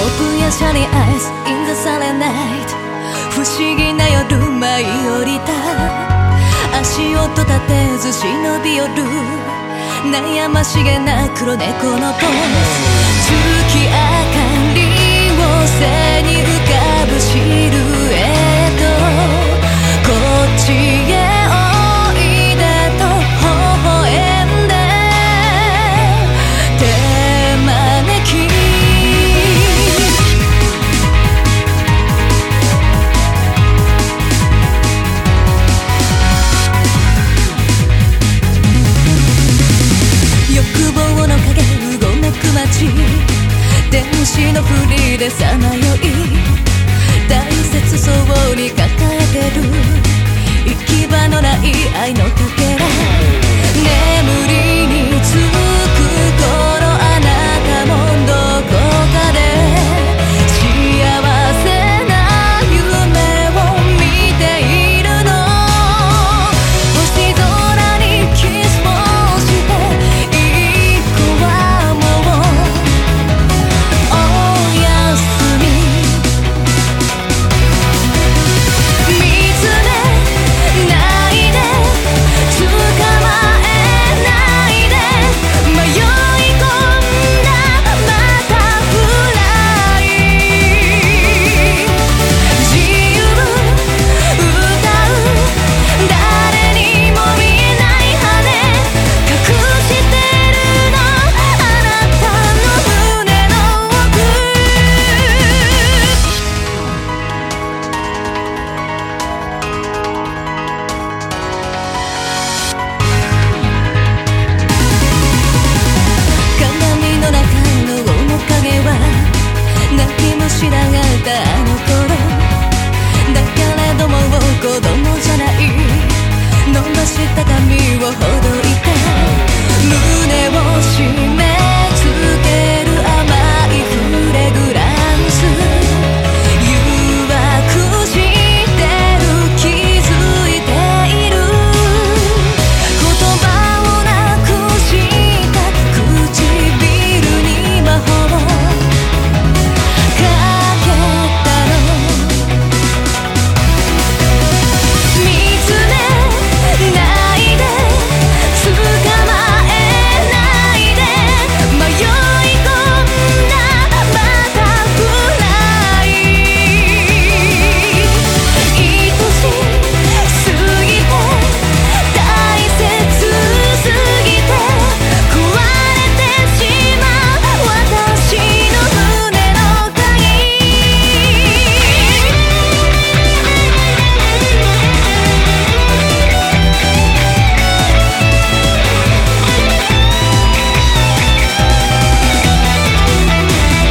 プやシャリアイス in the silent night 不思議な夜舞い降りた足音立てず忍び寄る悩ましげな黒猫のポーズ月明かりを背に浮かぶシルエットこっちへおいでと微笑んで手招き欲望の影うごめく街天使のふりでさまよい大切そうに抱えてる行き場のない愛のかけら眠りにつく頃あなたもどこかで幸せな夢を見ているの星空にキスをして一個はもうおやすみ見つめないで捕まえないで迷い込んだバタフライ自由歌う誰にも見えない羽隠してるのあなたの胸の奥鏡の中の面影は泣きもしなかったあの頃だけれども子供じゃない伸ばした髪をほどいて胸を